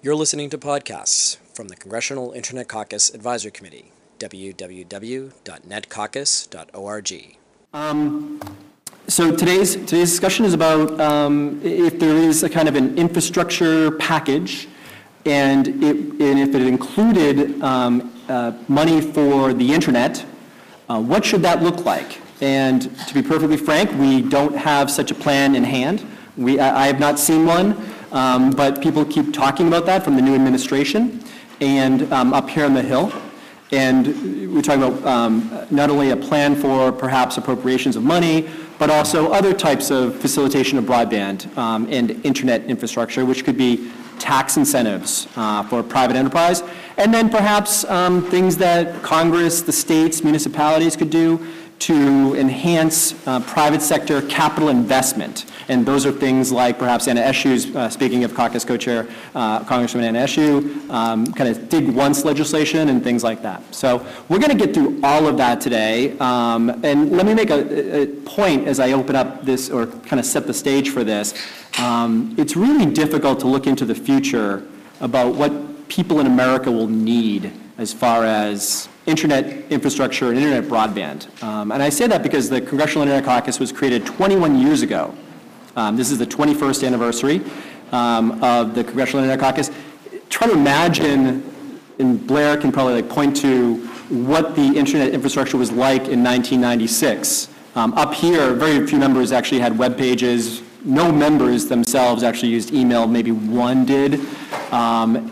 You're listening to podcasts from the Congressional Internet Caucus Advisory Committee, www.netcaucus.org. So today's discussion is about if there is a kind of an infrastructure package, and if it included money for the internet, what should that look like? And to be perfectly frank, we don't have such a plan in hand. I have not seen one, but people keep talking about that from the new administration and up here on the Hill. And we're talking about not only a plan for perhaps appropriations of money, but also other types of facilitation of broadband and internet infrastructure, which could be tax incentives for private enterprise, and then perhaps things that Congress, the states, municipalities could do to enhance private sector capital investment. And those are things like perhaps Anna Eshu's, speaking of caucus co-chair, Congresswoman Anna Eshu, kind of dig once legislation and things like that. So we're going to get through all of that today. And let me make a point as I open up this, or kind of set the stage for this. It's really difficult to look into the future about what people in America will need as far as internet infrastructure and internet broadband. And I say that because the Congressional Internet Caucus was created 21 years ago. This is the 21st anniversary of the Congressional Internet Caucus. Try to imagine, and Blair can probably point to what the internet infrastructure was like in 1996. Up here, very few members actually had web pages. No members themselves actually used email, maybe one did. And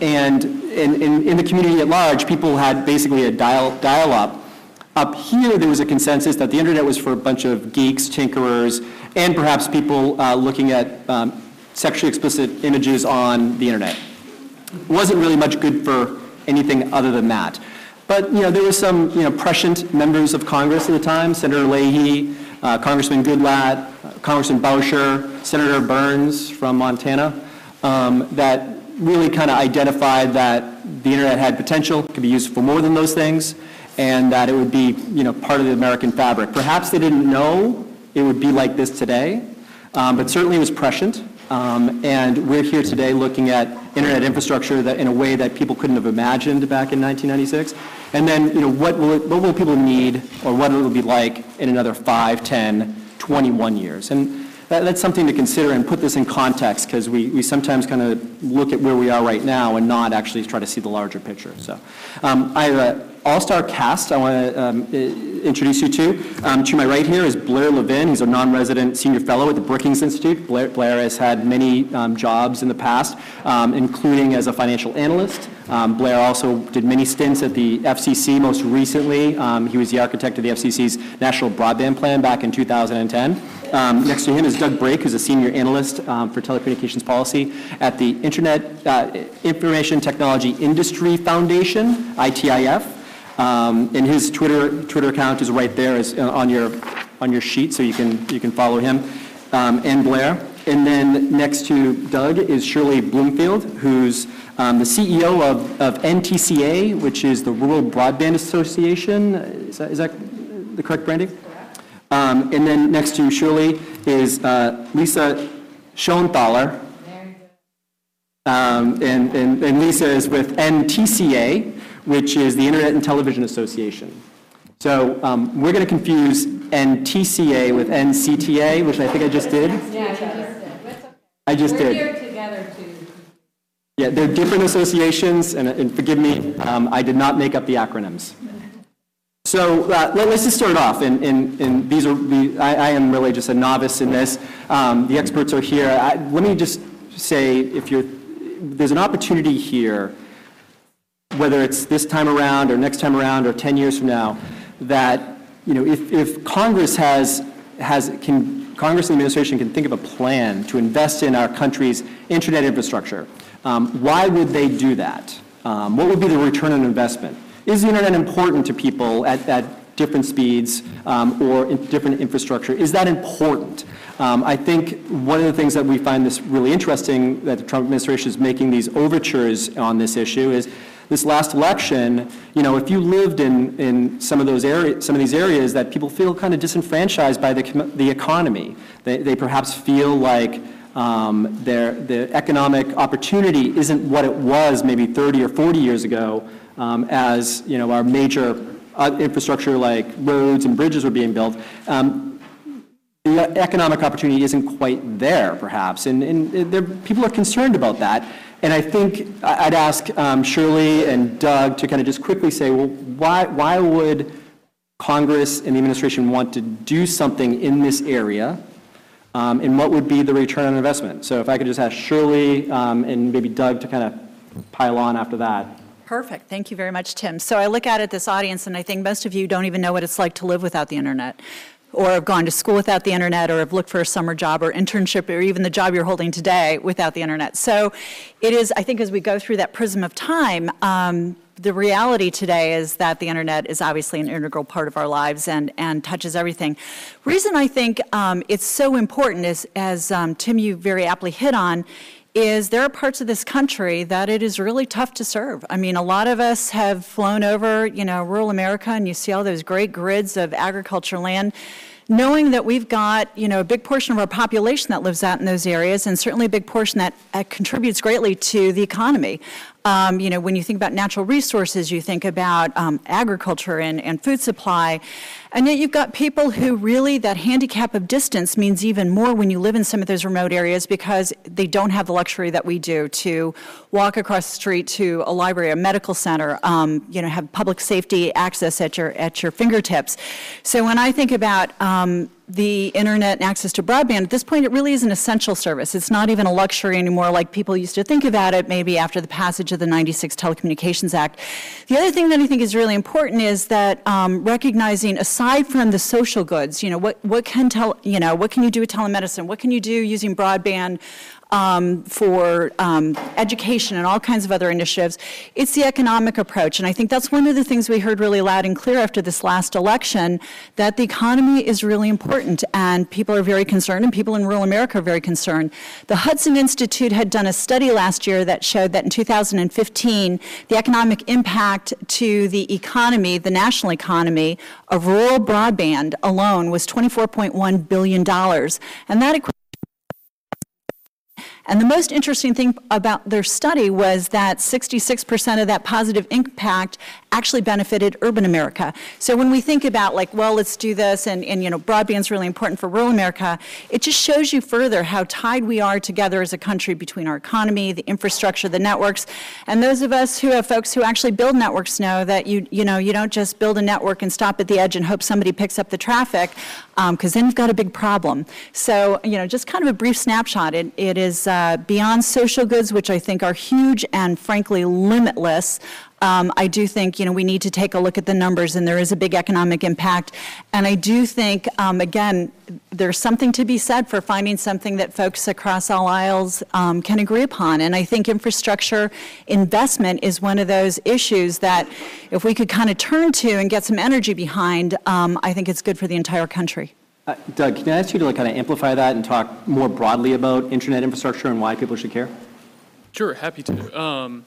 in the community at large, people had basically a dial-up. Up here, there was a consensus that the internet was for a bunch of geeks, tinkerers, and perhaps people looking at sexually explicit images on the internet. It wasn't really much good for anything other than that. But there were some prescient members of Congress at the time, Senator Leahy, Congressman Goodlatte, Congressman Boucher, Senator Burns from Montana, that really kind of identified that the internet had potential, could be used for more than those things, and that it would be part of the American fabric. Perhaps they didn't know it would be like this today, but certainly it was prescient. And we're here today looking at internet infrastructure that in a way that people couldn't have imagined back in 1996. And then, what will people need, or what it will be like in another 5, 10, 21 years? And that's something to consider and put this in context, because we sometimes kind of look at where we are right now and not actually try to see the larger picture. So I have an all-star cast I want to introduce you to. To my right here is Blair Levin. He's a non-resident senior fellow at the Brookings Institute. Blair has had many jobs in the past, including as a financial analyst. Blair also did many stints at the FCC. Most recently, he was the architect of the FCC's National Broadband Plan back in 2010. Next to him is Doug Brake, who's a senior analyst for telecommunications policy at the Internet Information Technology Industry Foundation, ITIF. And his Twitter account is right there, on your sheet, so you can follow him and Blair. And then next to Doug is Shirley Bloomfield, who's the CEO of NTCA, which is the Rural Broadband Association. Is that the correct branding? And then next to Shirley is Lisa Schoenthaler. And Lisa is with NTCA, which is the Internet and Television Association. So we're going to confuse NTCA with NCTA, which I think I just did. I just did. We're here together too. Yeah, they're different associations, and forgive me, I did not make up the acronyms. So let's just start off, and I am really just a novice in this. The experts are here. Let me just say, there's an opportunity here, whether it's this time around or next time around or 10 years from now, that if Congress Congress and the administration can think of a plan to invest in our country's internet infrastructure, why would they do that? What would be the return on investment? Is the internet important to people at different speeds or in different infrastructure? Is that important? I think one of the things that we find this really interesting, that the Trump administration is making these overtures on this issue, is this last election, if you lived in some of these areas that people feel kind of disenfranchised by the economy, they perhaps feel like The economic opportunity isn't what it was maybe 30 or 40 years ago, as our major infrastructure like roads and bridges were being built. The economic opportunity isn't quite there, perhaps, and people are concerned about that. And I think I'd ask Shirley and Doug to kind of just quickly say, well, why would Congress and the administration want to do something in this area, and what would be the return on investment? So if I could just ask Shirley and maybe Doug to kind of pile on after that. Perfect. Thank you very much, Tim. So I look at this audience, and I think most of you don't even know what it's like to live without the internet, or have gone to school without the internet, or have looked for a summer job or internship, or even the job you're holding today without the internet. So it is, I think, as we go through that prism of time, the reality today is that the internet is obviously an integral part of our lives and touches everything. Reason I think it's so important is, as Tim, you very aptly hit on, is there are parts of this country that it is really tough to serve. I mean, a lot of us have flown over, rural America, and you see all those great grids of agriculture land, knowing that we've got, a big portion of our population that lives out in those areas, and certainly a big portion that contributes greatly to the economy. When you think about natural resources, you think about agriculture and food supply, and yet you've got people who really, that handicap of distance means even more when you live in some of those remote areas, because they don't have the luxury that we do to walk across the street to a library, a medical center, have public safety access at your fingertips. So when I think about the internet and access to broadband, at this point it really is an essential service. It's not even a luxury anymore like people used to think about it maybe after the passage of the '96 Telecommunications Act. The other thing that I think is really important is that recognizing, aside from the social goods, what can you do with telemedicine? What can you do using broadband for education and all kinds of other initiatives? It's the economic approach. And I think that's one of the things we heard really loud and clear after this last election, that the economy is really important, and people are very concerned, and people in rural America are very concerned. The Hudson Institute had done a study last year that showed that in 2015, the economic impact to the economy, the national economy, of rural broadband alone was $24.1 billion. And that equates. And the most interesting thing about their study was that 66% of that positive impact actually benefited urban America. So when we think about let's do this, and broadband's really important for rural America, it just shows you further how tied we are together as a country between our economy, the infrastructure, the networks. And those of us who have folks who actually build networks know that you don't just build a network and stop at the edge and hope somebody picks up the traffic, because then you've got a big problem. So, just kind of a brief snapshot. It is beyond social goods, which I think are huge and frankly limitless. I do think, we need to take a look at the numbers, and there is a big economic impact. And I do think, again, there's something to be said for finding something that folks across all aisles can agree upon. And I think infrastructure investment is one of those issues that if we could kind of turn to and get some energy behind, I think it's good for the entire country. Doug, can I ask you to kind of amplify that and talk more broadly about internet infrastructure and why people should care? Sure, happy to.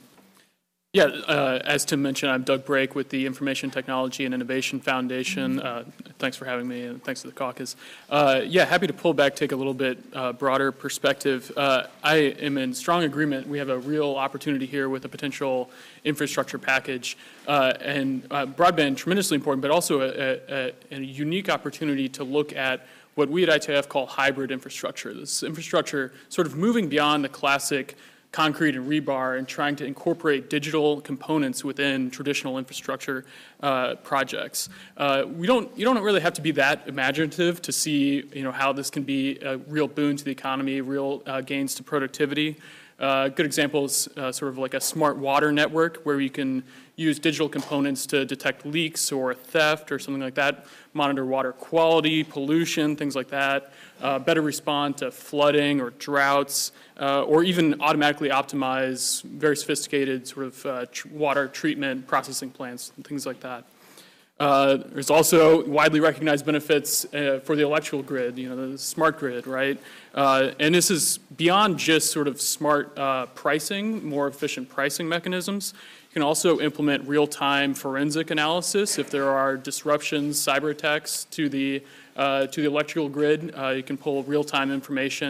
As Tim mentioned, I'm Doug Brake with the Information Technology and Innovation Foundation. Thanks for having me, and thanks to the caucus. Happy to pull back, take a little bit broader perspective. I am in strong agreement. We have a real opportunity here with a potential infrastructure package, and broadband tremendously important, but also a unique opportunity to look at what we at ITIF call hybrid infrastructure. This infrastructure sort of moving beyond the classic concrete and rebar and trying to incorporate digital components within traditional infrastructure projects. You don't really have to be that imaginative to see how this can be a real boon to the economy, real gains to productivity. Good example is sort of like a smart water network where you can use digital components to detect leaks or theft or something like that, monitor water quality, pollution, things like that, better respond to flooding or droughts, or even automatically optimize very sophisticated sort of water treatment processing plants and things like that. There's also widely recognized benefits for the electrical grid, the smart grid, right? And this is beyond just sort of smart pricing, more efficient pricing mechanisms. You can also implement real-time forensic analysis if there are disruptions, cyber attacks to the electrical grid. You can pull real-time information,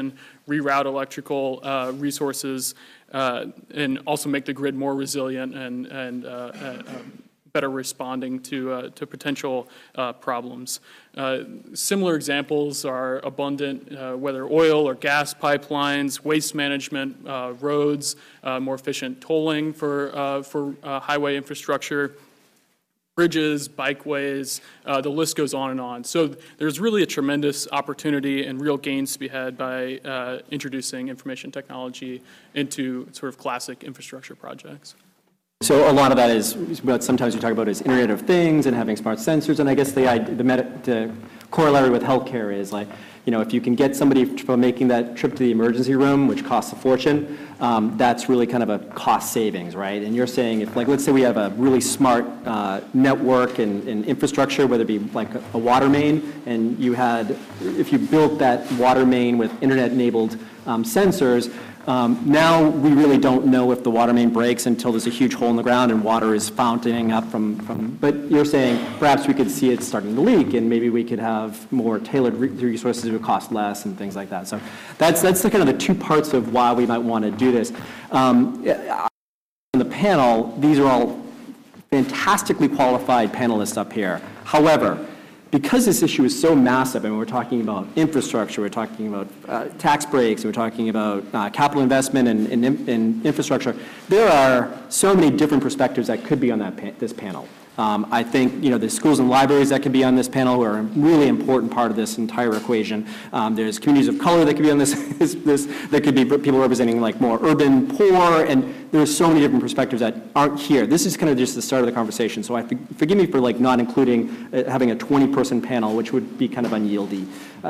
reroute electrical resources, and also make the grid more resilient and better responding to potential problems. Similar examples are abundant, whether oil or gas pipelines, waste management, roads, more efficient tolling for highway infrastructure, bridges, bikeways, the list goes on and on. So there's really a tremendous opportunity and real gains to be had by introducing information technology into sort of classic infrastructure projects. So a lot of that is what sometimes we talk about is Internet of Things and having smart sensors, and I guess the corollary with healthcare is like, you know, if you can get somebody from making that trip to the emergency room, which costs a fortune, that's really kind of a cost savings, right? And you're saying if, like, let's say we have a really smart network and infrastructure, whether it be like a water main, and you had, if you built that water main with Internet-enabled sensors, now we really don't know if the water main breaks until there's a huge hole in the ground and water is fountaining up from, but you're saying perhaps we could see it starting to leak and maybe we could have more tailored resources that would cost less and things like that. So that's the kind of the two parts of why we might want to do this. On the panel, these are all fantastically qualified panelists up here. However, because this issue is so massive, and we're talking about infrastructure, we're talking about tax breaks, we're talking about capital investment in infrastructure, there are so many different perspectives that could be on this panel. I think, you know, there's schools and libraries that could be on this panel who are a really important part of this entire equation. There's communities of color that could be on this, that could be people representing like more urban, poor, and there's so many different perspectives that aren't here. This is kind of just the start of the conversation, so forgive me for like not including having a 20-person panel, which would be kind of unwieldy,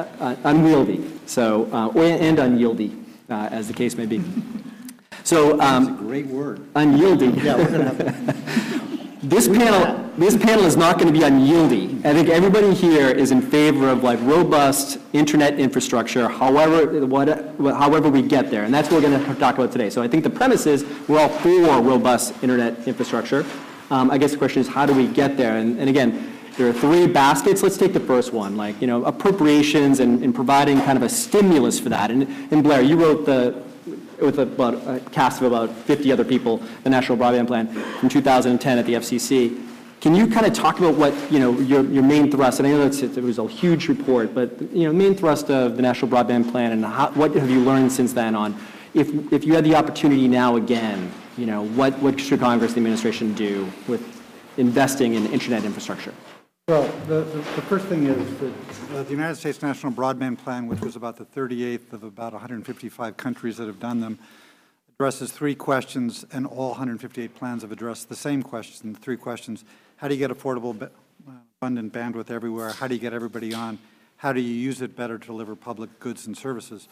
so, and unyieldy, as the case may be. So, That's a great word. Unyieldy. Yeah, we're going to have This panel is not going to be unyieldy. I think everybody here is in favor of like robust internet infrastructure, however we get there, and that's what we're going to talk about today. So I think the premise is we're all for robust internet infrastructure. I guess the question is how do we get there? And again, there are three baskets. Let's take the first one, like, you know, appropriations and providing kind of a stimulus for that. And Blair, you wrote with about a cast of about 50 other people, the National Broadband Plan from 2010 at the FCC. Can you kind of talk about what, you know, your main thrust, and I know it was a huge report, but, you know, main thrust of the National Broadband Plan and what have you learned since then on, if you had the opportunity now again, you know, what should Congress and the administration do with investing in internet infrastructure? Well, the first thing is that the United States National Broadband Plan, which was about the 38th of about 155 countries that have done them, addresses three questions, and all 158 plans have addressed the same question, the three questions. How do you get affordable, abundant bandwidth everywhere? How do you get everybody on? How do you use it better to deliver public goods and services?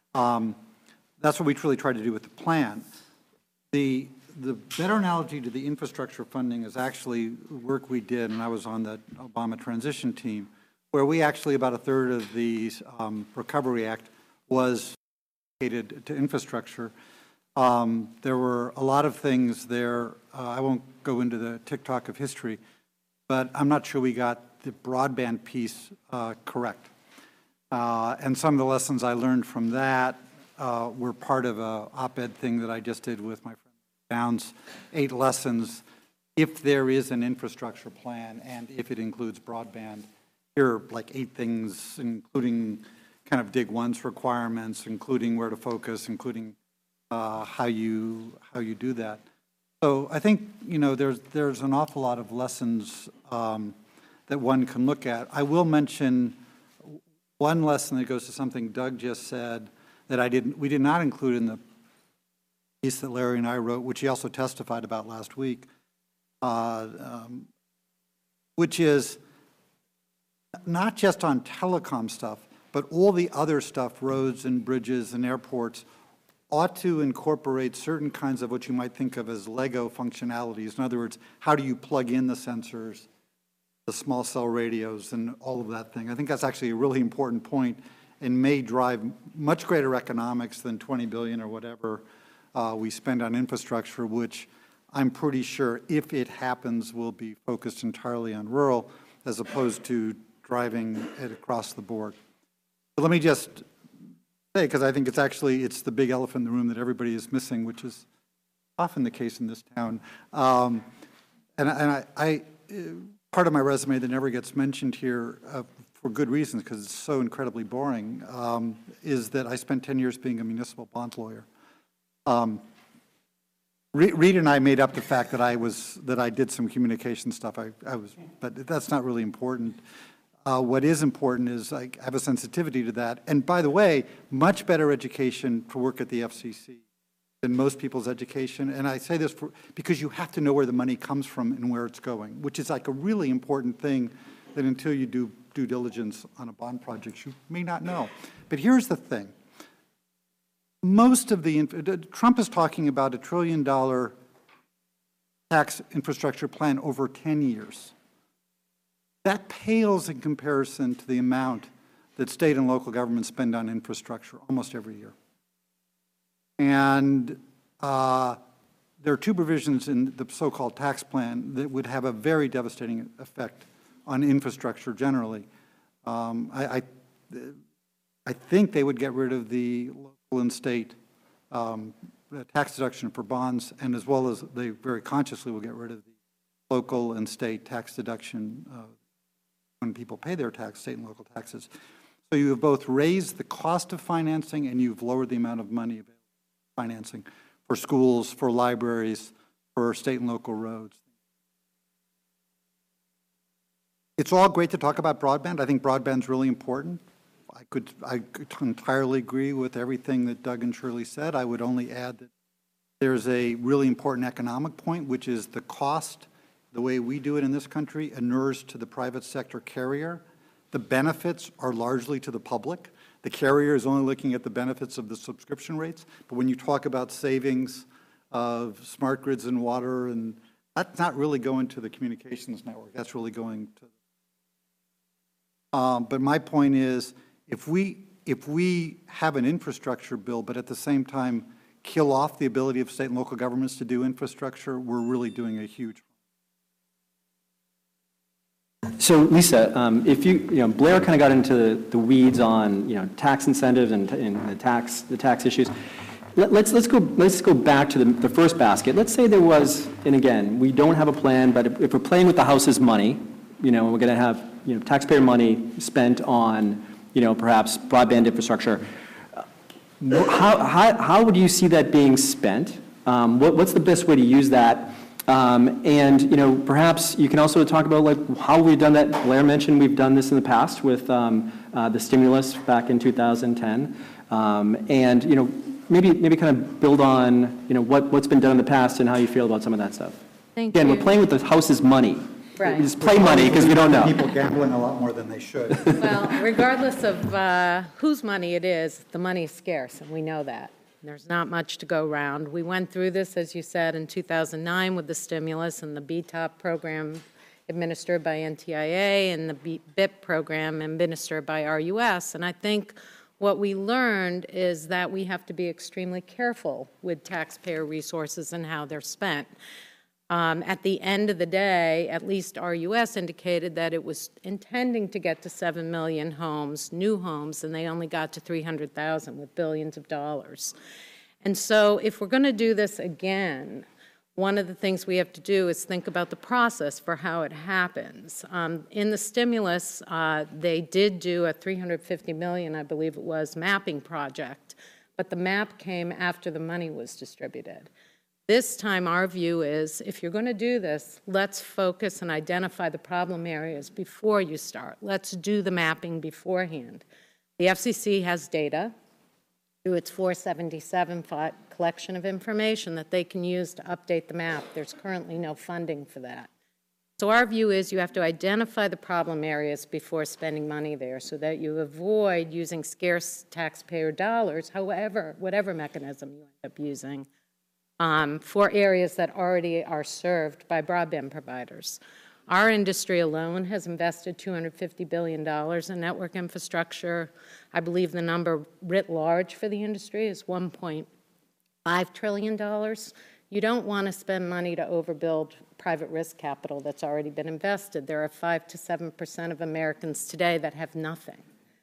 That's what we truly tried to do with the plan. The better analogy to the infrastructure funding is actually work we did, and I was on the Obama transition team, where we actually, about a third of the Recovery Act was dedicated to infrastructure. There were a lot of things there. I won't go into the TikTok of history, but I'm not sure we got the broadband piece correct. And some of the lessons I learned from that were part of an op-ed thing that I just did with my friend Downs, 8 lessons. If there is an infrastructure plan and if it includes broadband, here are like 8 things, including kind of dig once requirements, including where to focus, including how you do that. So I think, you know, there's an awful lot of lessons that one can look at. I will mention one lesson that goes to something Doug just said that we did not include in the piece that Larry and I wrote, which he also testified about last week, which is not just on telecom stuff, but all the other stuff, roads and bridges and airports, ought to incorporate certain kinds of what you might think of as Lego functionalities. In other words, how do you plug in the sensors, the small cell radios, and all of that thing? I think that's actually a really important point and may drive much greater economics than $20 billion or whatever we spend on infrastructure, which I'm pretty sure, if it happens, will be focused entirely on rural as opposed to driving it across the board. But let me just say, because I think it's the big elephant in the room that everybody is missing, which is often the case in this town. Part of my resume that never gets mentioned here for good reasons, because it's so incredibly boring, is that I spent 10 years being a municipal bond lawyer. Rita and I made up the fact that I did some communication stuff. But that's not really important. What is important is I have a sensitivity to that. And by the way, much better education to work at the FCC than most people's education. And I say this because you have to know where the money comes from and where it's going, which is like a really important thing that until you do due diligence on a bond project, you may not know. But here's the thing. Most of Trump is talking about $1 trillion tax infrastructure plan over 10 years. That pales in comparison to the amount that state and local governments spend on infrastructure almost every year. And there are two provisions in the so-called tax plan that would have a very devastating effect on infrastructure generally. I think they would get rid of the local and state tax deduction for bonds, and as well as they very consciously will get rid of the local and state tax deduction when people pay their tax, state and local taxes. So you have both raised the cost of financing and you've lowered the amount of money available for financing for schools, for libraries, for state and local roads. It's all great to talk about broadband. I think broadband's really important. I could entirely agree with everything that Doug and Shirley said. I would only add that there's a really important economic point, which is the cost, the way we do it in this country, inures to the private sector carrier. The benefits are largely to the public. The carrier is only looking at the benefits of the subscription rates. But when you talk about savings of smart grids and water, and that's not really going to the communications network. That's really going to. But my point is, if we have an infrastructure bill, but at the same time kill off the ability of state and local governments to do infrastructure, we're really doing a huge. So Lisa, if Blair kind of got into the weeds on tax incentives and the tax issues. Let's go back to the first basket. Let's say there was, and again, we don't have a plan, but if we're playing with the house's money, we're going to have taxpayer money spent on perhaps broadband infrastructure. How would you see that being spent? What's the best way to use that? And perhaps you can also talk about how we've done that. Blair mentioned we've done this in the past with the stimulus back in 2010, and maybe kind of build on what's been done in the past and how you feel about some of that stuff. Thank you. Again, we're playing with the house's money. Right. We just play money because we don't know. People gambling a lot more than they should. Well, regardless of whose money it is, the money is scarce, and we know that. There's not much to go around. We went through this, as you said, in 2009 with the stimulus and the BTOP program administered by NTIA and the BIP program administered by RUS. And I think what we learned is that we have to be extremely careful with taxpayer resources and how they're spent. At the end of the day, at least RUS indicated that it was intending to get to 7 million homes, new homes, and they only got to 300,000 with billions of dollars. And so if we're going to do this again, one of the things we have to do is think about the process for how it happens. In the stimulus, they did do a $350 million, I believe it was, mapping project, but the map came after the money was distributed. This time, our view is, if you're going to do this, let's focus and identify the problem areas before you start. Let's do the mapping beforehand. The FCC has data through its 477 collection of information that they can use to update the map. There's currently no funding for that. So our view is you have to identify the problem areas before spending money there so that you avoid using scarce taxpayer dollars, whatever mechanism you end up using, for areas that already are served by broadband providers. Our industry alone has invested $250 billion in network infrastructure. I believe the number writ large for the industry is $1.5 trillion. You don't want to spend money to overbuild private risk capital that's already been invested. There are 5 to 7% of Americans today that have nothing.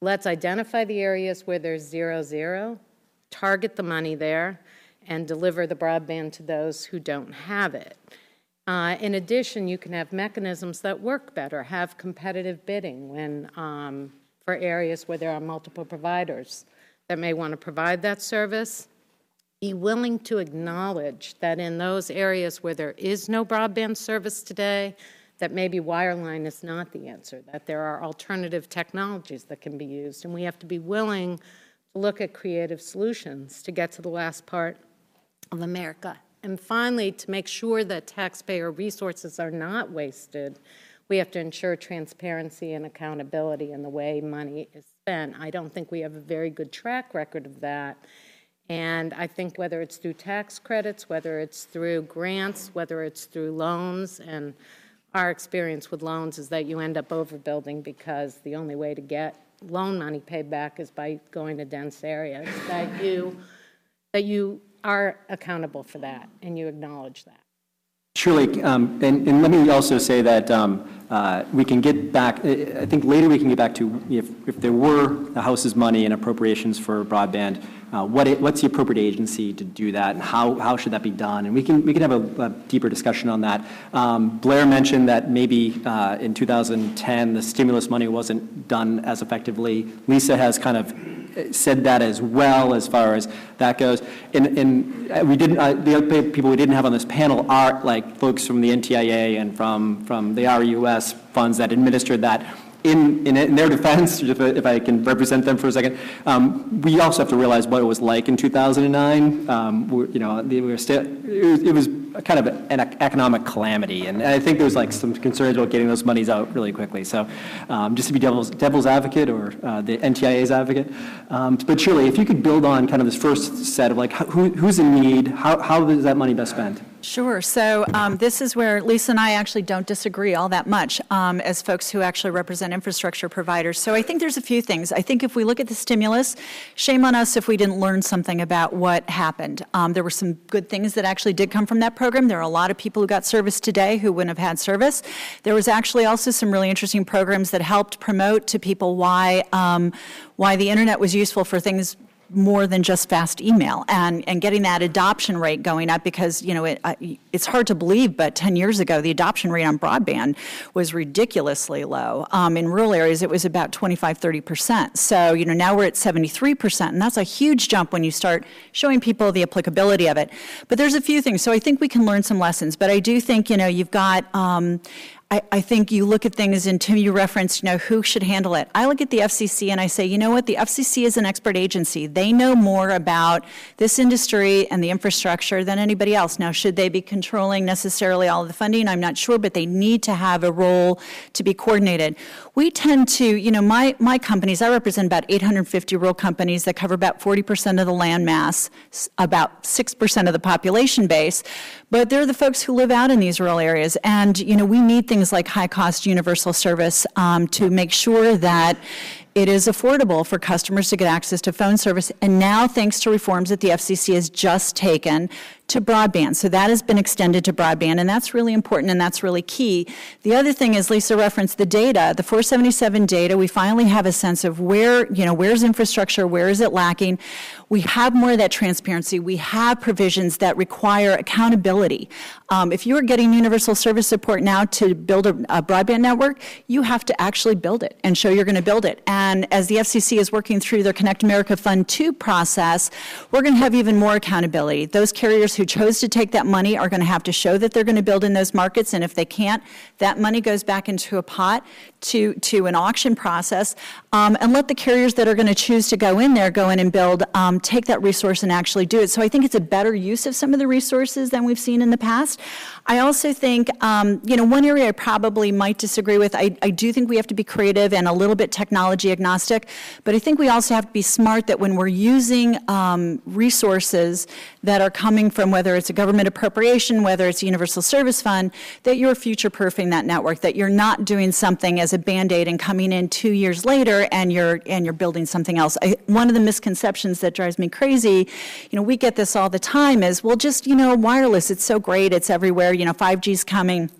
Let's identify the areas where there's 0-0, target the money there, and deliver the broadband to those who don't have it. In addition, you can have mechanisms that work better, have competitive bidding when, for areas where there are multiple providers that may want to provide that service. Be willing to acknowledge that in those areas where there is no broadband service today, that maybe wireline is not the answer, that there are alternative technologies that can be used, and we have to be willing to look at creative solutions to get to the last part of America. And finally, to make sure that taxpayer resources are not wasted, we have to ensure transparency and accountability in the way money is spent. I don't think we have a very good track record of that. And I think whether it's through tax credits, whether it's through grants, whether it's through loans, and our experience with loans is that you end up overbuilding because the only way to get loan money paid back is by going to dense areas, that you are accountable for that and you acknowledge that. Surely, and let me also say that we can get back, I think later we can get back to if there were the House's money and appropriations for broadband, what's the appropriate agency to do that, and how should that be done? And we can have a deeper discussion on that. Blair mentioned that maybe in 2010 the stimulus money wasn't done as effectively. Lisa has kind of said that as well as far as that goes. And we didn't, the other people we didn't have on this panel are like folks from the NTIA and from the RUS funds that administered that. In their defense, if I can represent them for a second, we also have to realize what it was like in 2009. It was kind of an economic calamity, and I think there was like some concerns about getting those monies out really quickly. So just to be devil's advocate or the NTIA's advocate, but surely if you could build on kind of this first set of like who's in need, how is that money best spent? Sure. So this is where Lisa and I actually don't disagree all that much as folks who actually represent infrastructure providers. So I think there's a few things. I think if we look at the stimulus, shame on us if we didn't learn something about what happened. There were some good things that actually did come from that program. There are a lot of people who got service today who wouldn't have had service. There was actually also some really interesting programs that helped promote to people why the internet was useful for things more than just fast email, and getting that adoption rate going up, because it's hard to believe, but 10 years ago the adoption rate on broadband was ridiculously low. In rural areas it was about 25-30%. So now we're at 73%, and that's a huge jump when you start showing people the applicability of it. But there's a few things, so I think we can learn some lessons. But I do think you've got I think you look at things, and Tim, you referenced, who should handle it. I look at the FCC and I say, you know what, the FCC is an expert agency. They know more about this industry and the infrastructure than anybody else. Now, should they be controlling necessarily all of the funding? I'm not sure, but they need to have a role to be coordinated. We tend to, my companies, I represent about 850 rural companies that cover about 40% of the land mass, about 6% of the population base, but they're the folks who live out in these rural areas. And, we need things like high-cost universal service to make sure that it is affordable for customers to get access to phone service. And now, thanks to reforms that the FCC has just taken to broadband. So that has been extended to broadband, and that's really important, and that's really key. The other thing is, Lisa referenced the data, the 477 data. We finally have a sense of where's infrastructure, where is it lacking. We have more of that transparency. We have provisions that require accountability. If you are getting universal service support now to build a broadband network, you have to actually build it and show you're going to build it. And as the FCC is working through their Connect America Fund 2 process, we're going to have even more accountability. Those carriers who chose to take that money are going to have to show that they're going to build in those markets, and if they can't, that money goes back into a pot to an auction process, and let the carriers that are going to choose to go in and build, take that resource and actually do it. So I think it's a better use of some of the resources than we've seen in the past. I also think, one area I probably might disagree with, I do think we have to be creative and a little bit technology agnostic, but I think we also have to be smart that when we're using resources that are coming from, whether it's a government appropriation, whether it's a universal service fund, that you're future-proofing that network, that you're not doing something as a Band-Aid and coming in 2 years later and you're building something else. One of the misconceptions that drives me crazy, we get this all the time, is, well, just, wireless, it's so great, it's everywhere, 5G's coming.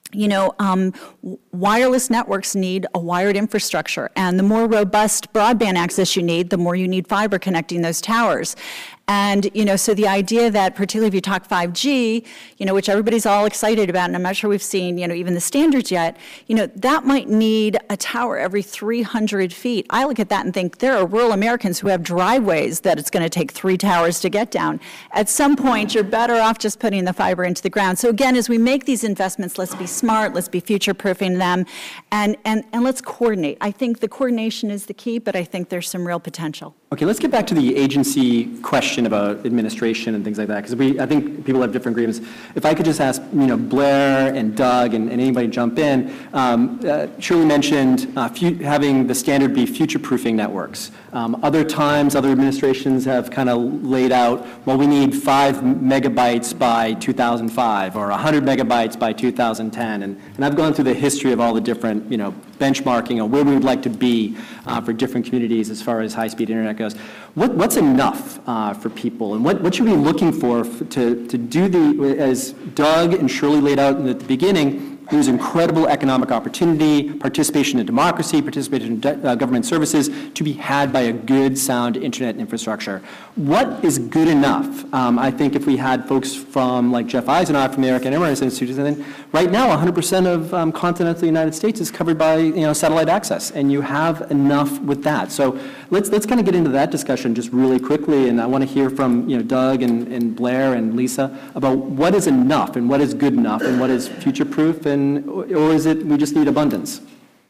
wireless networks need a wired infrastructure, and the more robust broadband access you need, the more you need fiber connecting those towers. And, so the idea that, particularly if you talk 5G, which everybody's all excited about, and I'm not sure we've seen, even the standards yet, that might need a tower every 300 feet. I look at that and think there are rural Americans who have driveways that it's going to take 3 towers to get down. At some point, you're better off just putting the fiber into the ground. So again, as we make these investments, let's be smart, let's be future-proofing them, and let's coordinate. I think the coordination is the key, but I think there's some real potential. Okay, let's get back to the agency question about administration and things like that, because I think people have different agreements. If I could just ask, Blair and Doug and anybody jump in. Shirley mentioned having the standard be future-proofing networks. Other times, other administrations have kind of laid out, well, we need 5 megabytes by 2005 or 100 megabytes by 2010. And I've gone through the history of all the different, benchmarking on where we would like to be for different communities as far as high-speed internet goes. What's enough for people, and what should we be looking for to do as Doug and Shirley laid out at the beginning, there's incredible economic opportunity, participation in democracy, participation in government services to be had by a good, sound internet infrastructure. What is good enough? I think if we had folks from like Jeff Eisenhower from the American Airlines Institute, and then right now 100% of continental United States is covered by satellite access, and you have enough with that. So let's kind of get into that discussion just really quickly, and I want to hear from Doug and Blair and Lisa about what is enough and what is good enough and what is future-proof, or is it we just need abundance?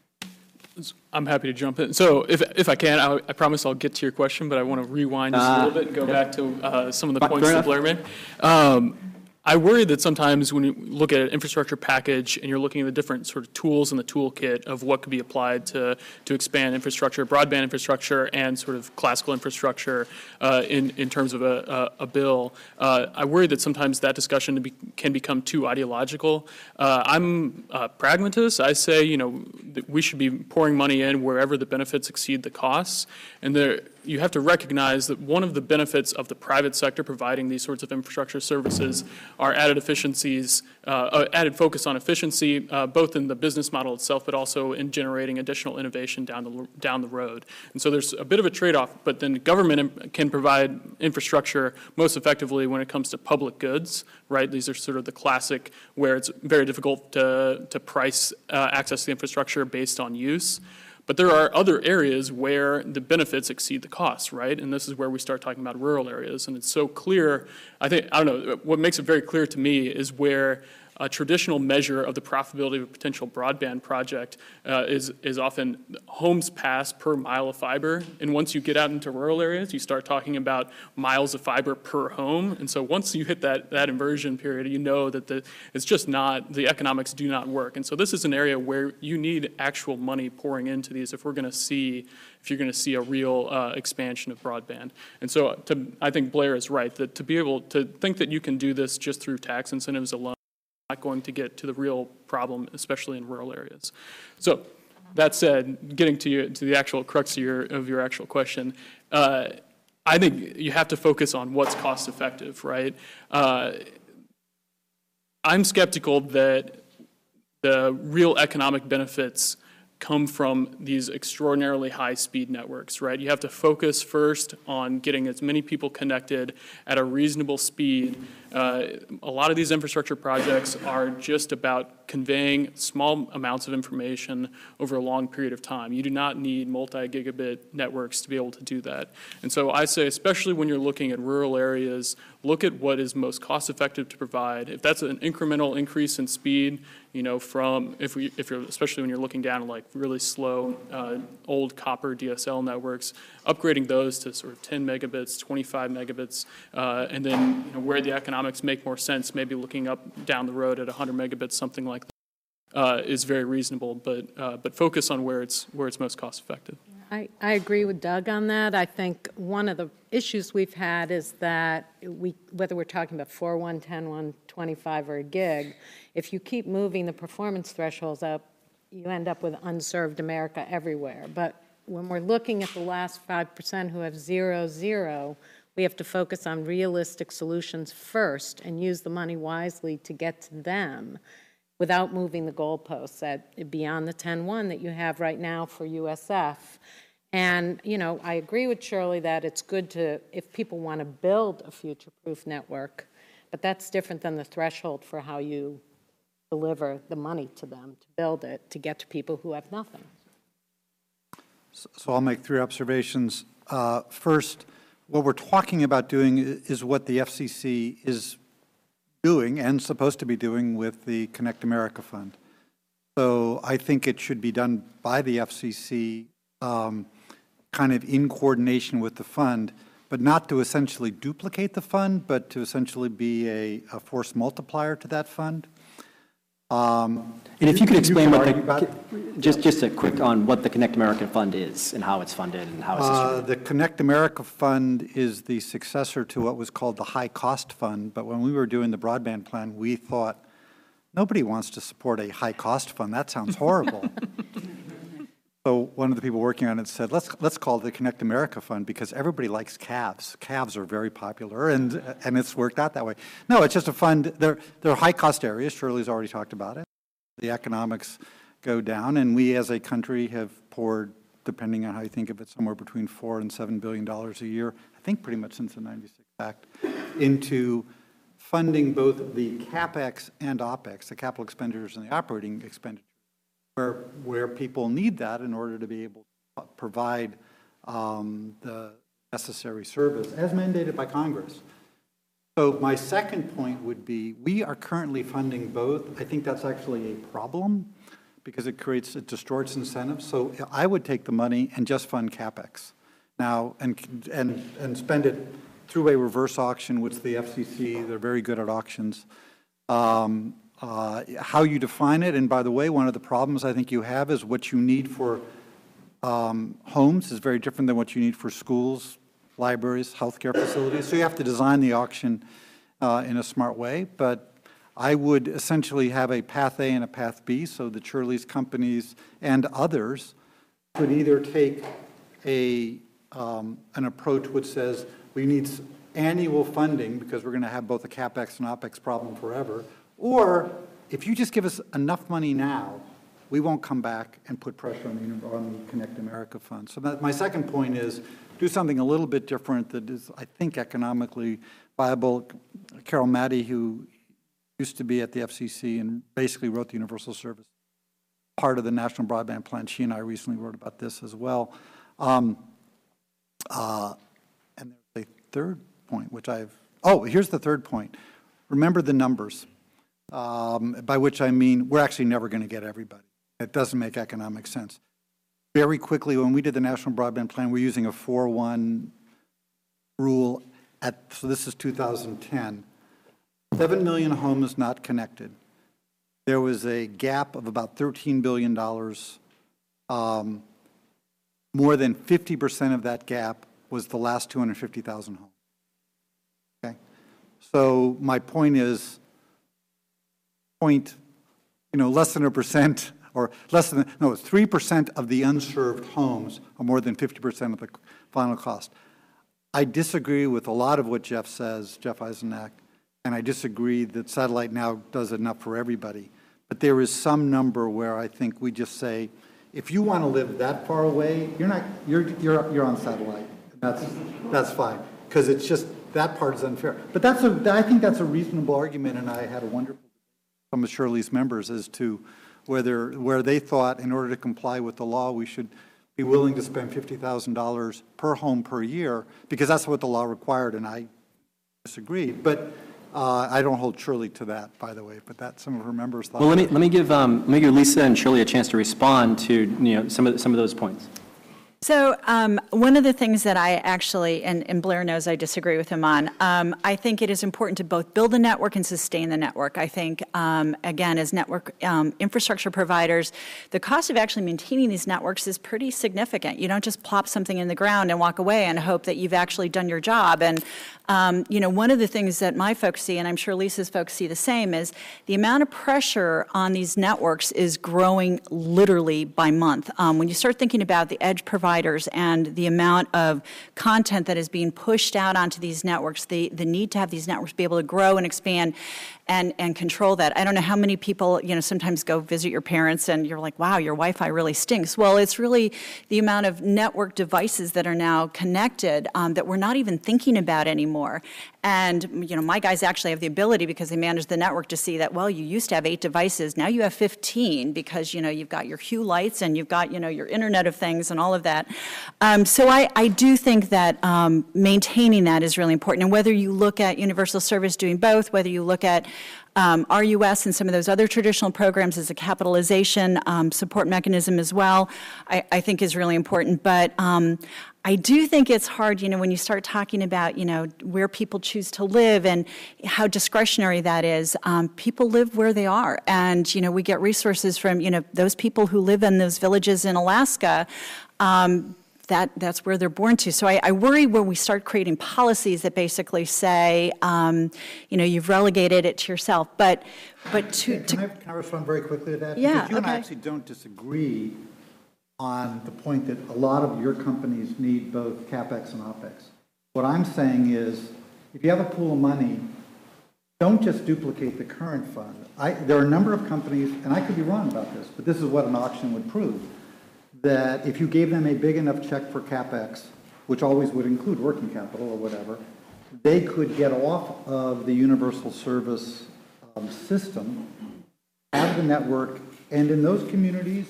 I'm happy to jump in. So if I can, I promise I'll get to your question, but I want to rewind just a little bit and go back to some of the points that Blair made. I worry that sometimes when you look at an infrastructure package and you're looking at the different sort of tools in the toolkit of what could be applied to expand infrastructure, broadband infrastructure, and sort of classical infrastructure in terms of a bill, I worry that sometimes that discussion can become too ideological. I'm a pragmatist. I say, that we should be pouring money in wherever the benefits exceed the costs, and you have to recognize that one of the benefits of the private sector providing these sorts of infrastructure services are added efficiencies, added focus on efficiency, both in the business model itself, but also in generating additional innovation down the road. And so there's a bit of a trade-off, but then government can provide infrastructure most effectively when it comes to public goods, right? These are sort of the classic where it's very difficult to price access to infrastructure based on use. But there are other areas where the benefits exceed the costs, right? And this is where we start talking about rural areas. And it's so clear, I don't know, what makes it very clear to me is where a traditional measure of the profitability of a potential broadband project is often homes passed per mile of fiber. And once you get out into rural areas, you start talking about miles of fiber per home. And so once you hit that inversion period, you know that it's just not, the economics do not work. And so this is an area where you need actual money pouring into these if you're going to see a real expansion of broadband. And so I think Blair is right, that to be able to think that you can do this just through tax incentives alone, not going to get to the real problem, especially in rural areas. So that said, getting to the actual crux of your actual question, I think you have to focus on what's cost effective, right? I'm skeptical that the real economic benefits come from these extraordinarily high-speed networks, right? You have to focus first on getting as many people connected at a reasonable speed. A lot of these infrastructure projects are just about conveying small amounts of information over a long period of time. You do not need multi-gigabit networks to be able to do that. And so I say, especially when you're looking at rural areas, look at what is most cost-effective to provide. If that's an incremental increase in speed, especially when you're looking down at like really slow old copper DSL networks, upgrading those to sort of 10 megabits, 25 megabits, and then where the economics make more sense, maybe looking up down the road at 100 megabits, something like that, is very reasonable. But focus on where it's most cost effective. I agree with Doug on that. I think one of the issues we've had is that whether we're talking about 4.1, 10.1, 25, or a gig, if you keep moving the performance thresholds up, you end up with unserved America everywhere. But when we're looking at the last 5% who have 0, we have to focus on realistic solutions first and use the money wisely to get to them. without moving the goalposts beyond the 10-1 that you have right now for USF. And, I agree with Shirley that it's good if people want to build a future-proof network, but that's different than the threshold for how you deliver the money to them to build it, to get to people who have nothing. So I'll make 3 observations. First, what we're talking about doing is what the FCC is doing and supposed to be doing with the Connect America Fund. So I think it should be done by the FCC kind of in coordination with the fund, but not to essentially duplicate the fund, but to essentially be a force multiplier to that fund. And if you could explain just a quick on what the Connect America Fund is and how it's funded and how it's distributed. The Connect America Fund is the successor to what was called the High Cost Fund, but when we were doing the broadband plan, we thought, nobody wants to support a high cost fund. That sounds horrible. So one of the people working on it said, let's call it the Connect America Fund because everybody likes calves. Calves are very popular, and it's worked out that way. No, it's just a fund. They're high-cost areas. Shirley's already talked about it. The economics go down, and we as a country have poured, depending on how you think of it, somewhere between $4 and $7 billion a year, I think pretty much since the 96 Act, into funding both the CapEx and OpEx, the capital expenditures and the operating expenditures, where people need that in order to be able to provide the necessary service as mandated by Congress. So my second point would be we are currently funding both. I think that's actually a problem because it distorts incentives. So I would take the money and just fund CapEx now and spend it through a reverse auction, which the FCC, they're very good at auctions. How you define it, and by the way, one of the problems I think you have is what you need for homes is very different than what you need for schools, libraries, healthcare facilities. So you have to design the auction in a smart way. But I would essentially have a path A and a path B so that Shirley's companies and others could either take an approach which says we need annual funding because we're going to have both a CapEx and OpEx problem forever, or if you just give us enough money now, we won't come back and put pressure on the Connect America Fund. So my second point is do something a little bit different that is, I think, economically viable. Carol Maddy, who used to be at the FCC and basically wrote the Universal Service, part of the National Broadband Plan, she and I recently wrote about this as well. And there's a third point, which here's the third point. Remember the numbers. By which I mean we're actually never going to get everybody. It doesn't make economic sense. Very quickly, when we did the National Broadband Plan, we're using a 4-1 rule so this is 2010. 7 million homes not connected. There was a gap of about $13 billion. More than 50% of that gap was the last 250,000 homes. Okay? So my point is, less than 1% or less than, 3% of the unserved homes are more than 50% of the final cost. I disagree with a lot of what Jeff says, Jeff Eisenach, and I disagree that satellite now does enough for everybody. But there is some number where I think we just say, if you want to live that far away, you're on satellite. That's fine, because it's just that part is unfair. But I think that's a reasonable argument, and I had a wonderful some of Shirley's members as to where they thought in order to comply with the law we should be willing to spend $50,000 per home per year because that's what the law required, and I disagreed. But I don't hold Shirley to that, by the way. But that some of her members thought. Well, let me give Lisa and Shirley a chance to respond to some of those points. So one of the things that I actually, and Blair knows I disagree with him on, I think it is important to both build a network and sustain the network. I think, again, as network infrastructure providers, the cost of actually maintaining these networks is pretty significant. You don't just plop something in the ground and walk away and hope that you've actually done your job. And, one of the things that my folks see, and I'm sure Lisa's folks see the same, is the amount of pressure on these networks is growing literally by month. When you start thinking about the edge providers and the amount of content that is being pushed out onto these networks, the need to have these networks be able to grow and expand. and control that. I don't know how many people, sometimes go visit your parents and you're like, wow, your Wi-Fi really stinks. Well, it's really the amount of network devices that are now connected that we're not even thinking about anymore. And, my guys actually have the ability, because they manage the network, to see that, well, you used to have 8 devices, now you have 15, because, you've got your Hue lights and you've got, your Internet of Things and all of that. So I do think that maintaining that is really important. And whether you look at Universal Service doing both, whether you look at RUS and some of those other traditional programs as a capitalization support mechanism as well, I think is really important. But I do think it's hard, when you start talking about, where people choose to live and how discretionary that is. People live where they are. And, we get resources from, those people who live in those villages in Alaska. That's where they're born to. So I worry when we start creating policies that basically say, you've relegated it to yourself. But to Can I respond very quickly to that? Yeah, Because you and I okay. actually don't disagree on the point that a lot of your companies need both CapEx and OpEx. What I'm saying is, if you have a pool of money, don't just duplicate the current fund. There are a number of companies, and I could be wrong about this, but this is what an auction would prove, that if you gave them a big enough check for CapEx, which always would include working capital or whatever, they could get off of the universal service system, have the network, and in those communities,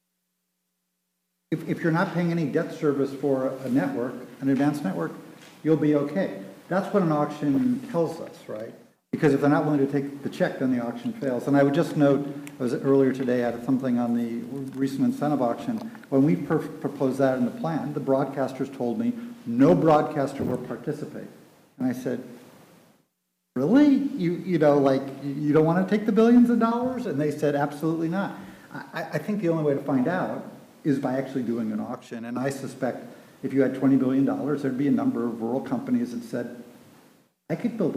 if you're not paying any debt service for a network, an advanced network, you'll be okay. That's what an auction tells us, right? Because if they're not willing to take the check, then the auction fails. And I would just note, I was earlier today at something on the recent incentive auction. When we proposed that in the plan, the broadcasters told me no broadcaster will participate. And I said, really? You don't want to take the billions of dollars? And they said, absolutely not. I think the only way to find out is by actually doing an auction. And I suspect if you had $20 billion, there'd be a number of rural companies that said, I could build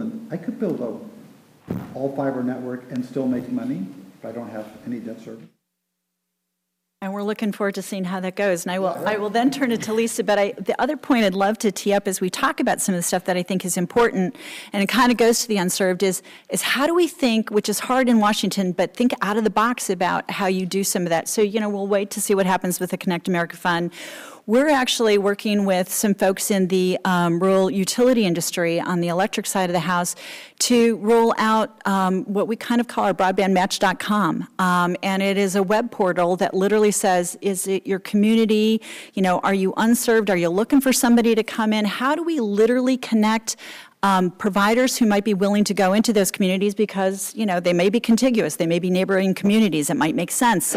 a all-fiber network and still make money if I don't have any debt service. And we're looking forward to seeing how that goes. And I will then turn it to Lisa. But the other point I'd love to tee up as we talk about some of the stuff that I think is important, and it kind of goes to the unserved, is how do we think, which is hard in Washington, but think out of the box about how you do some of that. So, we'll wait to see what happens with the Connect America Fund. We're actually working with some folks in the rural utility industry on the electric side of the house to roll out what we kind of call our broadbandmatch.com. And it is a web portal that literally says, is it your community? Are you unserved? Are you looking for somebody to come in? How do we literally connect providers who might be willing to go into those communities because, they may be contiguous, they may be neighboring communities, it might make sense.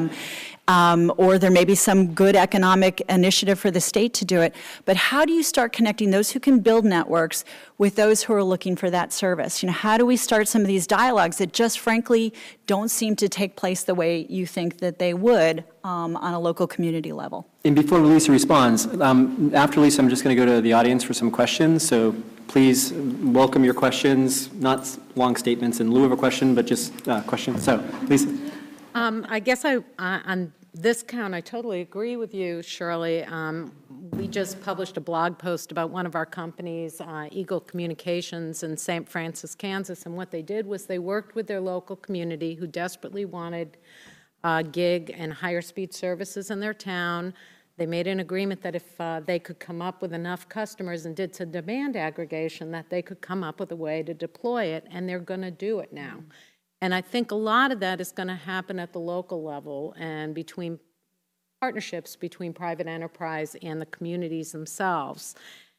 Or there may be some good economic initiative for the state to do it. But how do you start connecting those who can build networks with those who are looking for that service? How do we start some of these dialogues that just frankly don't seem to take place the way you think that they would on a local community level? And before Lisa responds, after Lisa, I'm just going to go to the audience for some questions. So please welcome your questions, not long statements in lieu of a question, but just questions. So, Lisa. I guess on this count, I totally agree with you, Shirley. We just published a blog post about one of our companies, Eagle Communications in St. Francis, Kansas, and what they did was they worked with their local community who desperately wanted gig and higher speed services in their town. They made an agreement that if they could come up with enough customers and did some demand aggregation, that they could come up with a way to deploy it, and they're going to do it now. And I think a lot of that is going to happen at the local level and between partnerships between private enterprise and the communities themselves.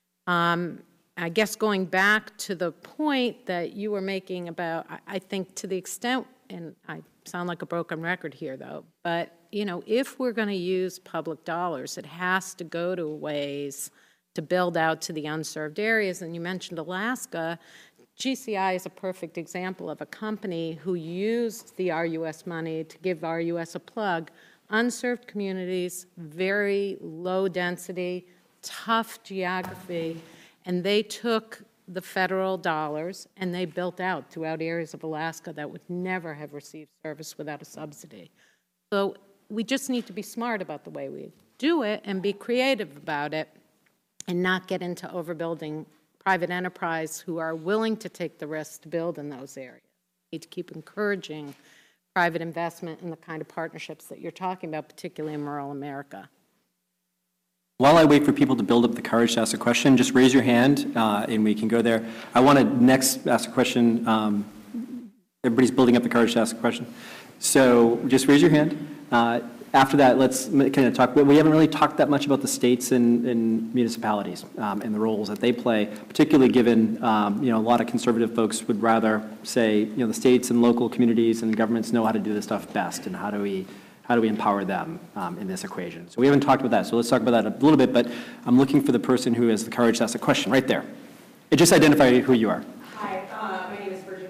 I guess going back to the point that you were making about, I think to the extent, and I sound like a broken record here though, but if we're going to use public dollars, it has to go to ways to build out to the unserved areas. And you mentioned Alaska. GCI is a perfect example of a company who used the RUS money to give RUS a plug. Unserved communities, very low density, tough geography, and they took the federal dollars and they built out throughout areas of Alaska that would never have received service without a subsidy. So we just need to be smart about the way we do it and be creative about it and not get into overbuilding private enterprise who are willing to take the risk to build in those areas. need to keep encouraging private investment in the kind of partnerships that you're talking about, particularly in rural America. While I wait for people to build up the courage to ask a question, just raise your hand and we can go there. I want to next ask a question. Everybody's building up the courage to ask a question. So just raise your hand. After that, let's kind of talk. We haven't really talked that much about the states and municipalities and the roles that they play, particularly given a lot of conservative folks would rather say the states and local communities and governments know how to do this stuff best, and how do we empower them in this equation? So we haven't talked about that. So let's talk about that a little bit. But I'm looking for the person who has the courage to ask a question right there. And just identify who you are. Hi, my name is Virginia.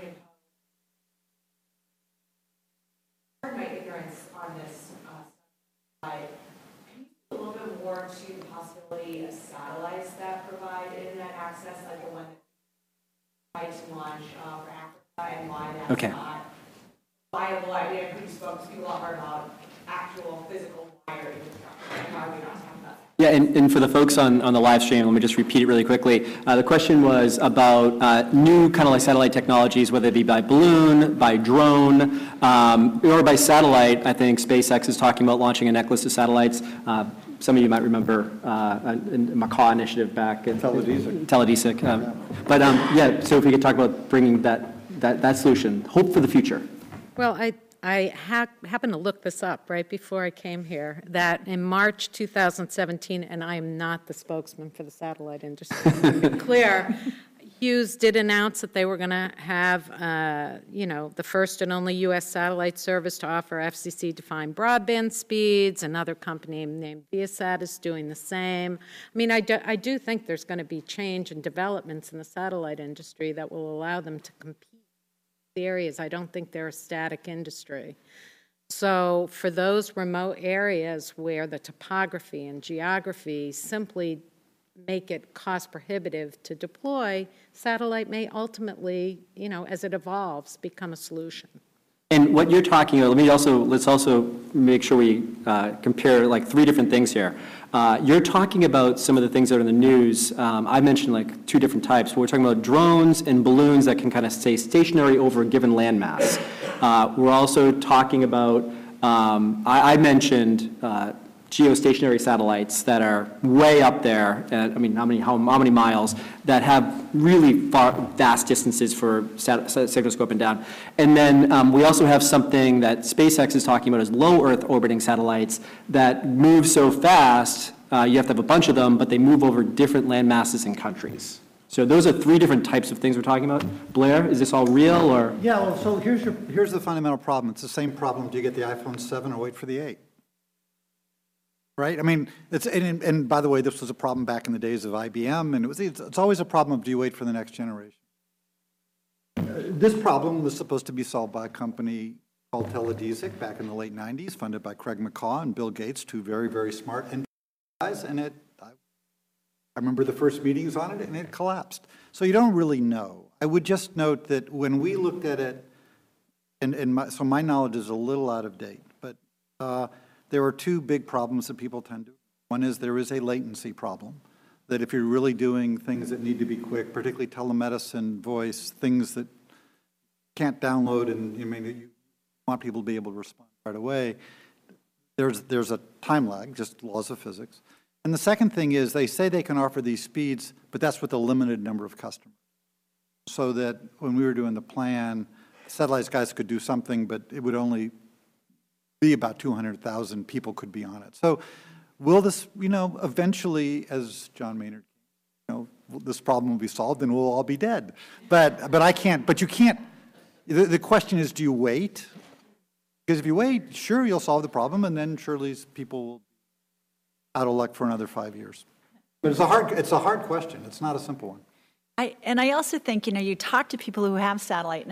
My ignorance on this slide. Can you speak a little bit more to the possibility of satellites that provide internet access, like the one that tried to launch for Africa, and why that's not viable? I mean, I think people are about actual physical wire infrastructure. Why are we not talking about that? Yeah, and for the folks on the live stream, let me just repeat it really quickly. The question was about new kind of like satellite technologies, whether it be by balloon, by drone, or by satellite. I think SpaceX is talking about launching a necklace of satellites. Some of you might remember in the Macaw initiative back in Teledesic. Yeah, so if we could talk about bringing that solution, hope for the future. Well, I happened to look this up right before I came here, that in March 2017, and I am not the spokesman for the satellite industry, to be clear, Hughes did announce that they were going to have, the first and only U.S. satellite service to offer FCC-defined broadband speeds. Another company named Viasat is doing the same. I mean, I do think there's going to be change and developments in the satellite industry that will allow them to compete. Areas. I don't think they're a static industry. So for those remote areas where the topography and geography simply make it cost prohibitive to deploy, satellite may ultimately, as it evolves, become a solution. And what you're talking about, let's also make sure we compare like three different things here. You're talking about some of the things that are in the news. I mentioned like two different types. We're talking about drones and balloons that can kind of stay stationary over a given landmass. We're also talking about, I mentioned geostationary satellites that are way up there, at, how many miles, that have really vast distances for signal scoping down. And then we also have something that SpaceX is talking about as low Earth orbiting satellites that move so fast, you have to have a bunch of them, but they move over different land masses and countries. So those are three different types of things we're talking about. Blair, is this all real, or? Yeah, well, so here's the fundamental problem. It's the same problem. Do you get the iPhone 7 or wait for the 8? Right? I mean, and by the way, this was a problem back in the days of IBM, and it's always a problem of do you wait for the next generation? This problem was supposed to be solved by a company called Teledesic back in the late 90s, funded by Craig McCaw and Bill Gates, two very, very smart guys, and I remember the first meetings on it, and it collapsed. So you don't really know. I would just note that when we looked at it, so my knowledge is a little out of date, but there are two big problems that people tend to. One is there is a latency problem, that if you're really doing things that need to be quick, particularly telemedicine, voice, things that can't download and you want people to be able to respond right away, there's a time lag, just laws of physics. And the second thing is they say they can offer these speeds, but that's with a limited number of customers. So that when we were doing the plan, satellites guys could do something, but it would only be about 200,000 people could be on it. So will this, eventually, as John Maynard, this problem will be solved and we'll all be dead. But you can't, the question is, do you wait? Because if you wait, sure, you'll solve the problem, and then surely people will be out of luck for another 5 years. But it's a hard question. It's not a simple one. I also think, you talk to people who have satellite,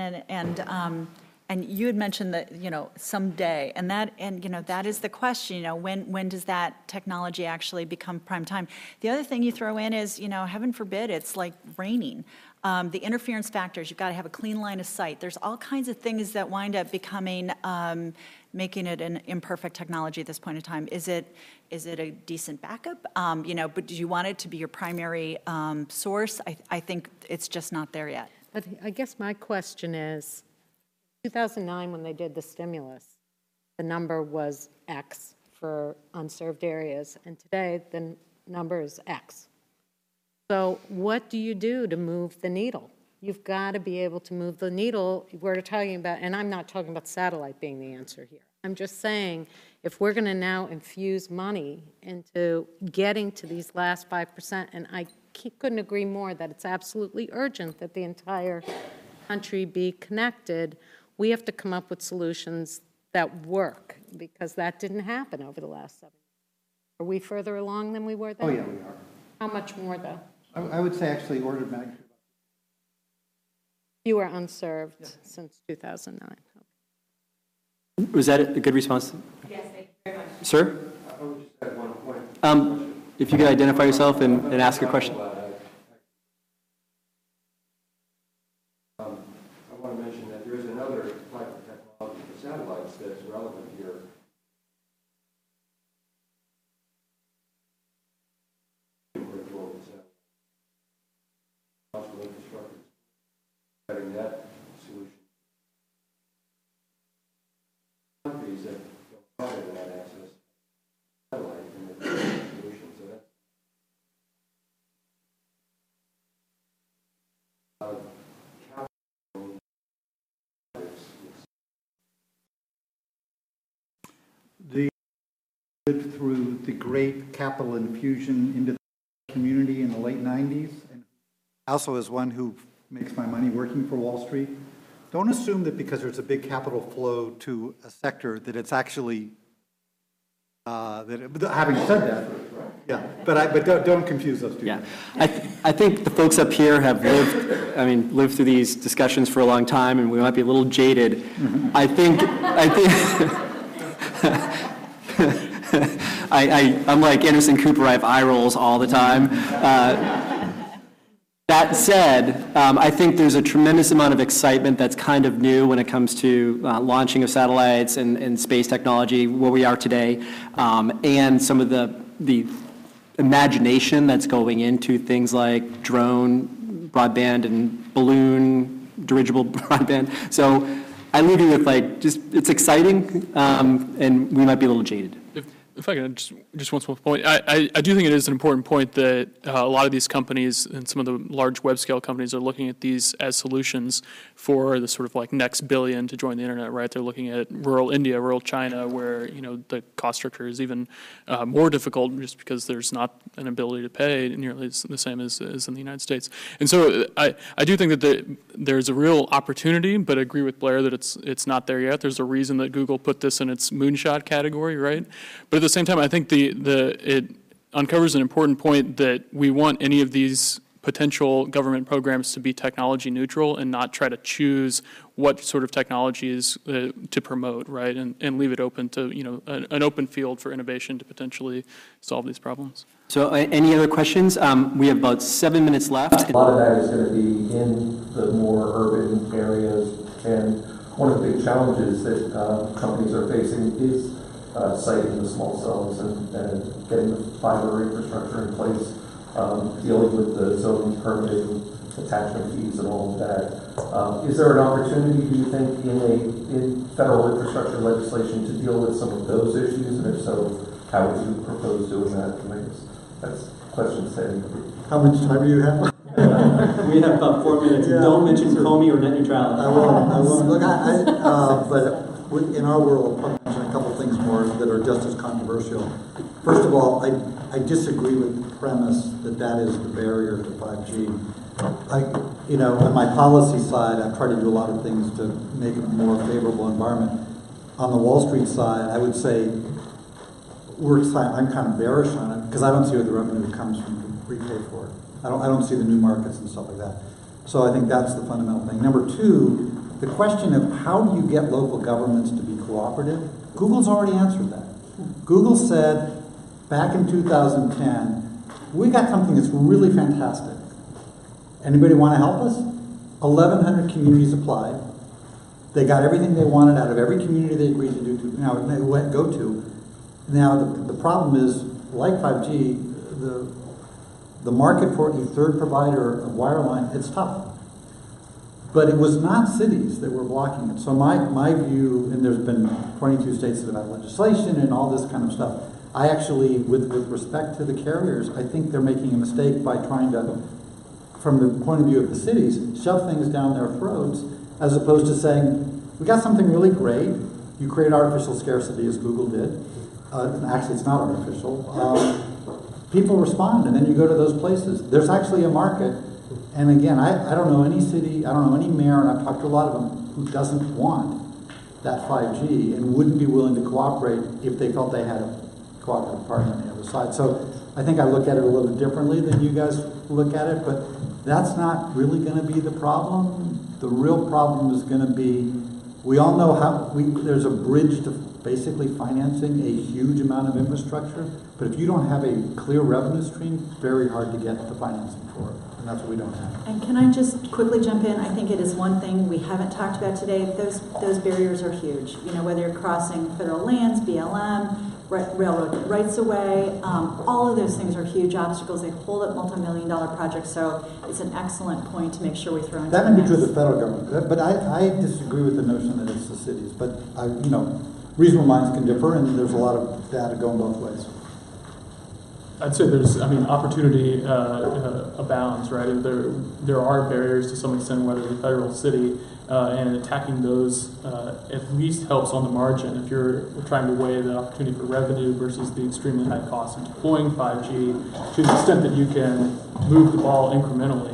and you had mentioned that, someday, and that is the question, when does that technology actually become prime time? The other thing you throw in is, heaven forbid, it's like raining. The interference factors, you've got to have a clean line of sight. There's all kinds of things that wind up becoming, making it an imperfect technology at this point in time. Is it a decent backup? But do you want it to be your primary source? I think it's just not there yet. But I guess my question is, 2009, when they did the stimulus, the number was X for unserved areas, and today the number is X. So what do you do to move the needle? You've got to be able to move the needle. We're talking about, and I'm not talking about satellite being the answer here. I'm just saying, if we're going to now infuse money into getting to these last 5%, and I couldn't agree more that it's absolutely urgent that the entire country be connected, we have to come up with solutions that work, because that didn't happen over the last 7 years. Are we further along than we were then? Oh, yeah, we are. How much more, though? I would say actually order of magnitude. You were unserved since 2009. Was that a good response? Yes, thank you very much. Sir? I would just add one point. If you could identify yourself and ask a question. I want to mention that there is another type of technology for satellites that's relevant here. Infrastructure, getting that solution. Countries that don't have internet access, satellite and the solution, so that's through the great capital infusion into the community in the late 90s, and also as one who makes my money working for Wall Street, don't assume that because there's a big capital flow to a sector that it's actually, having said that, yeah, but don't confuse those two. Yeah, I think the folks up here have lived through these discussions for a long time, and we might be a little jaded. Mm-hmm. I think I'm like Anderson Cooper, I have eye rolls all the time. That said, I think there's a tremendous amount of excitement that's kind of new when it comes to launching of satellites and space technology, where we are today, and some of the imagination that's going into things like drone broadband and balloon dirigible broadband. So I leave you with it's exciting, and we might be a little jaded. If I can just one small point, I do think it is an important point that a lot of these companies and some of the large web scale companies are looking at these as solutions for the sort of like next billion to join the internet, right? They're looking at rural India, rural China, where the cost structure is even more difficult just because there's not an ability to pay nearly the same as in the United States. And so I do think that there's a real opportunity, but I agree with Blair that it's not there yet. There's a reason that Google put this in its moonshot category, right? But at the same time, I think it uncovers an important point that we want any of these potential government programs to be technology neutral and not try to choose what sort of technologies to promote, right? And leave it open to, an open field for innovation to potentially solve these problems. So any other questions? We have about 7 minutes left. A lot of that is going to be in the more urban areas, and one of the big challenges that companies are facing is siting the small cells and getting the fiber infrastructure in place, dealing with the zoning permitting, attachment fees and all of that. Is there an opportunity, do you think, in federal infrastructure legislation to deal with some of those issues? And if so, how would you propose doing that? I guess that's question 7. How much time do you have? We have about 4 minutes. Yeah. Don't mention Comey or net neutrality. I won't. Look, but in our world, I'll mention a couple things more that are just as controversial. First of all, I disagree with the premise that is the barrier to 5G. On my policy side, I've tried to do a lot of things to make it a more favorable environment. On the Wall Street side, I would say I'm kind of bearish on it because I don't see where the revenue comes from to repay for it. I don't see the new markets and stuff like that. So I think that's the fundamental thing. Number two, the question of how do you get local governments to be cooperative, Google's already answered that. Google said back in 2010, we got something that's really fantastic. Anybody want to help us? 1,100 communities applied. They got everything they wanted out of every community they agreed to go to. Now the problem is, like 5G, the market for a third provider of wireline, it's tough. But it was not cities that were blocking it. So my view, and there's been 22 states that have had legislation and all this kind of stuff. I actually, with respect to the carriers, I think they're making a mistake by trying to, from the point of view of the cities, shove things down their throats, as opposed to saying, we got something really great. You create artificial scarcity, as Google did. Actually, it's not artificial. People respond, and then you go to those places. There's actually a market. And again, I don't know any city, I don't know any mayor, and I've talked to a lot of them, who doesn't want that 5G and wouldn't be willing to cooperate if they felt they had a cooperative partner on the other side. So I think I look at it a little bit differently than you guys look at it, but that's not really going to be the problem. The real problem is going to be, we all know how, there's a bridge to basically financing a huge amount of infrastructure, but if you don't have a clear revenue stream, very hard to get the financing for it. And that's what we don't have. And can I just quickly jump in? I think it is one thing we haven't talked about today. Those barriers are huge. You know, whether you're crossing federal lands, BLM, railroad rights of way, all of those things are huge obstacles. They hold up multi-million-dollar projects. So it's an excellent point to make sure we throw in. That may be true of the federal government, but I disagree with the notion that it's the cities. But reasonable minds can differ, and there's a lot of data going both ways. I'd say opportunity abounds, right? There are barriers to some extent, whether the federal city, and attacking those at least helps on the margin. If you're trying to weigh the opportunity for revenue versus the extremely high cost of deploying 5G, to the extent that you can move the ball incrementally,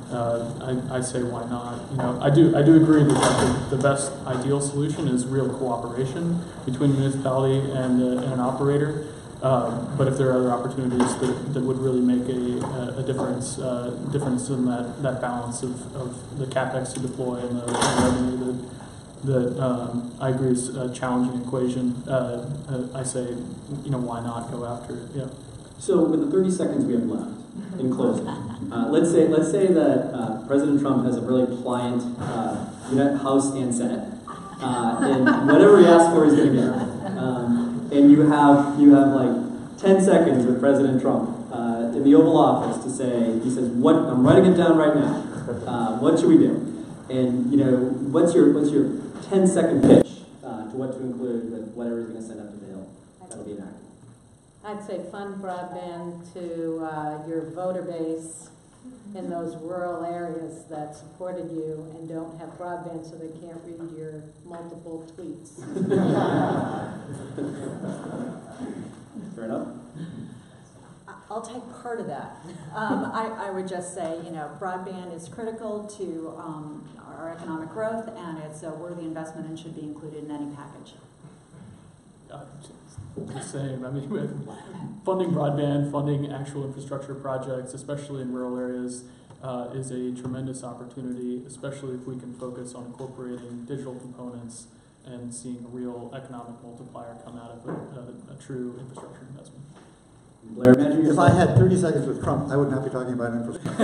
I say why not? I do agree that the best ideal solution is real cooperation between a municipality and an operator. But if there are other opportunities that would really make a difference in that balance of the capex to deploy and the revenue that I agree is a challenging equation, I say, why not go after it? Yeah. So with the 30 seconds we have left in closing, let's say that President Trump has a really pliant House and Senate, and whatever he asks for, he's going to get. And you have like 10 seconds with President Trump in the Oval Office to say, he says, "What I'm writing it down right now. What should we do?" And what's your 10-second pitch to what to include with whatever he's going to send up to the Hill? That'll be enacted. I'd say fund broadband to your voter base in those rural areas that supported you and don't have broadband so they can't read your multiple tweets. Fair enough. I'll take part of that. I would just say, broadband is critical to our economic growth, and it's a worthy investment and should be included in any package. The same. Funding broadband, funding actual infrastructure projects, especially in rural areas, is a tremendous opportunity, especially if we can focus on incorporating digital components and seeing a real economic multiplier come out of a true infrastructure investment. Blair, imagine if I had 30 seconds with Trump, I would not be talking about infrastructure.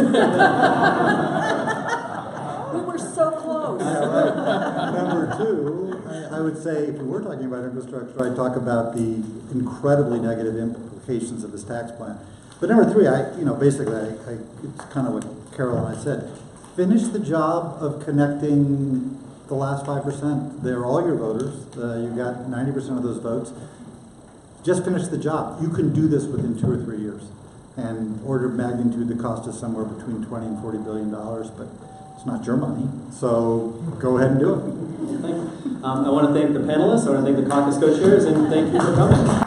We were so close. Number two, I would say if we were talking about infrastructure, I'd talk about the incredibly negative implications of this tax plan. But number three, basically, it's kind of what Carol and I said. Finish the job of connecting the last 5%. They're all your voters. You got 90% of those votes. Just finish the job. You can do this within 2 or 3 years. And order of magnitude, the cost is somewhere between $20 and $40 billion, but it's not your money. So go ahead and do it. I want to thank the panelists. I want to thank the caucus co-chairs, and thank you for coming.